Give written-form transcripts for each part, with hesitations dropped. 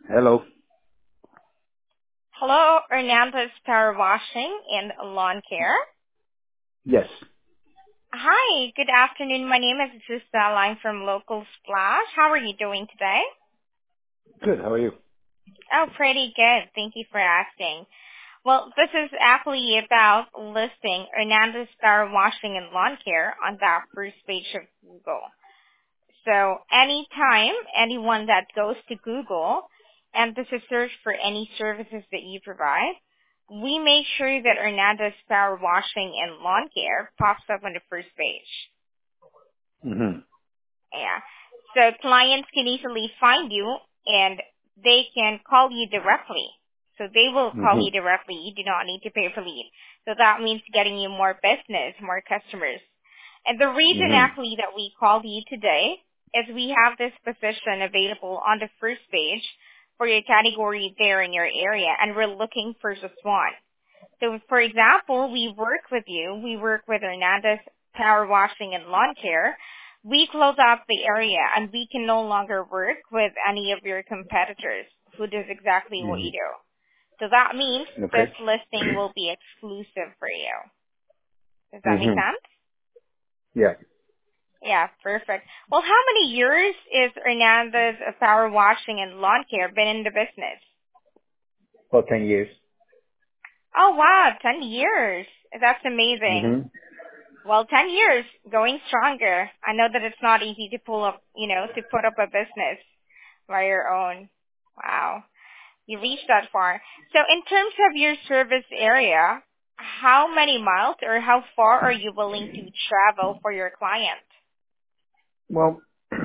Hello. Hello, Hernandez Power Washing and Lawn Care. Yes. Hi, good afternoon. My name is Giselle. I'm from Local Splash. How are you doing today? Good. How are you? Oh, pretty good. Thank you for asking. Well, this is actually about listing Hernandez Power Washing and Lawn Care on that first page of Google. So anytime anyone that goes to Google and does a search for any services that you provide, we make sure that Hernandez Power Washing and Lawn Care pops up on the first page. Mhm. Yeah. So clients can easily find you and they can call you directly. So they will call you Mhm. directly. You do not need to pay for lead. So that means getting you more business, more customers. And the reason Mhm. actually that we called you today is we have this position available on the first page for your category there in your area, and we're looking for just one. So, for example, we work with you. We work with Hernandez Power Washing and Lawn Care. We close out the area, and we can no longer work with any of your competitors who does exactly what you Mhm. do. So that means this Okay. listing will be exclusive for you. Does that make Mhm. sense? Yeah. Yeah, perfect. Well, how many years is Hernandez Power Washing and Lawn Care been in the business? For 10 years. Oh, wow, 10 years. That's amazing. Mhm. Well, 10 years, going stronger. I know that it's not easy to pull up, to put up a business by your own. Wow. You reached that far. So in terms of your service area, how many miles or how far are you willing to travel for your client? Well,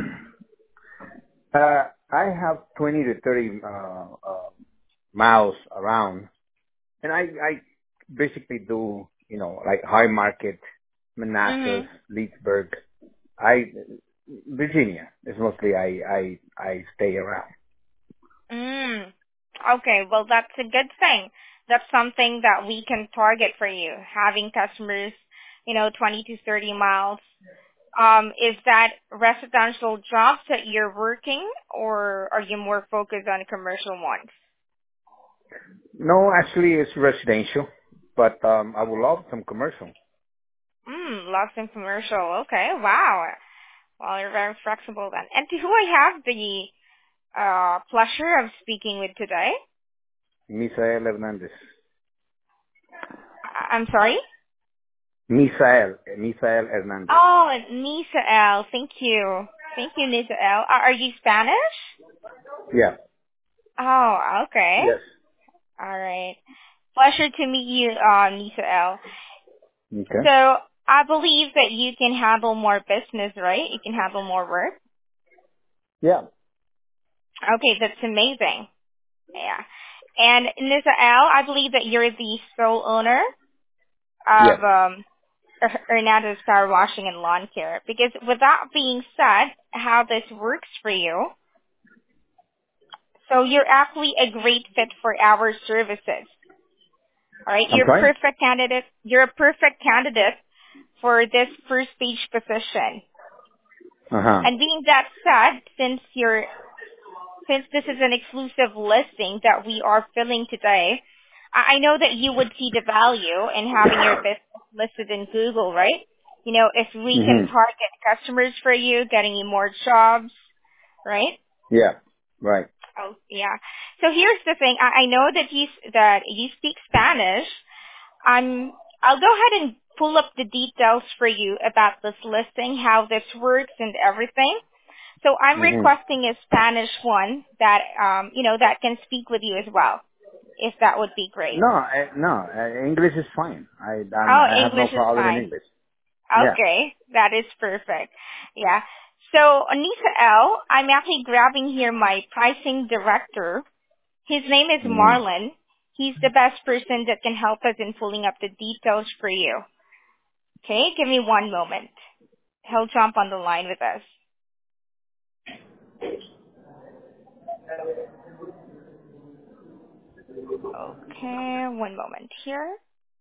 I have 20 to 30 miles around, and I basically do like High Market, Manassas, Mm-hmm. Leesburg. I Virginia is mostly I stay around. Mm. Okay, well, that's a good thing. That's something that we can target for you, having customers, 20 to 30 miles. Is that residential jobs that you're working, or are you more focused on commercial ones? No, actually, it's residential, but I would love some commercial. Lots in commercial. Okay, wow. Well, you're very flexible then. And to who I have the pleasure of speaking with today? Misael Hernandez. I'm sorry? Misael Hernandez. Oh, Nisael. Thank you. Thank you, Nisael. Are you Spanish? Yeah. Oh, okay. Yes. All right. Pleasure to meet you, Nisael. Okay. So I believe that you can handle more business, right? You can handle more work. Yeah. Okay, that's amazing. Yeah. And Nisael, I believe that you're the sole owner Yeah. of Hernandez Power Washing and Lawn Care. Because with that being said, how this works for you, so you're actually a great fit for our services. All right, I'm you're a sorry? perfect candidate. You're a perfect candidate for this first stage position. Uh-huh. And being that said, since this is an exclusive listing that we are filling today, I know that you would see the value in having your business listed in Google, right? If we can Mm-hmm. target customers for you, getting you more jobs, right? Yeah. Right. Oh, yeah. So here's the thing. I know that you speak Spanish. I'll go ahead and pull up the details for you about this listing, how this works and everything. So I'm Mm-hmm. requesting a Spanish one that that can speak with you as well, if that would be great. No, English is fine. Oh, I have no English is problem in fine. English. Yeah. Okay, that is perfect. Yeah. So Anissa L, I'm actually grabbing here my pricing director. His name is Mm-hmm. Marlon. He's the best person that can help us in pulling up the details for you. Okay, give me one moment. He'll jump on the line with us. Okay, one moment here.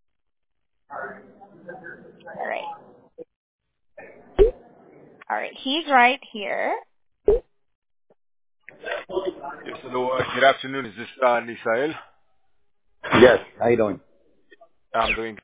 All right. All right, he's right here. Hello, good afternoon. Is this Nisael? Yes. How you doing? I'm doing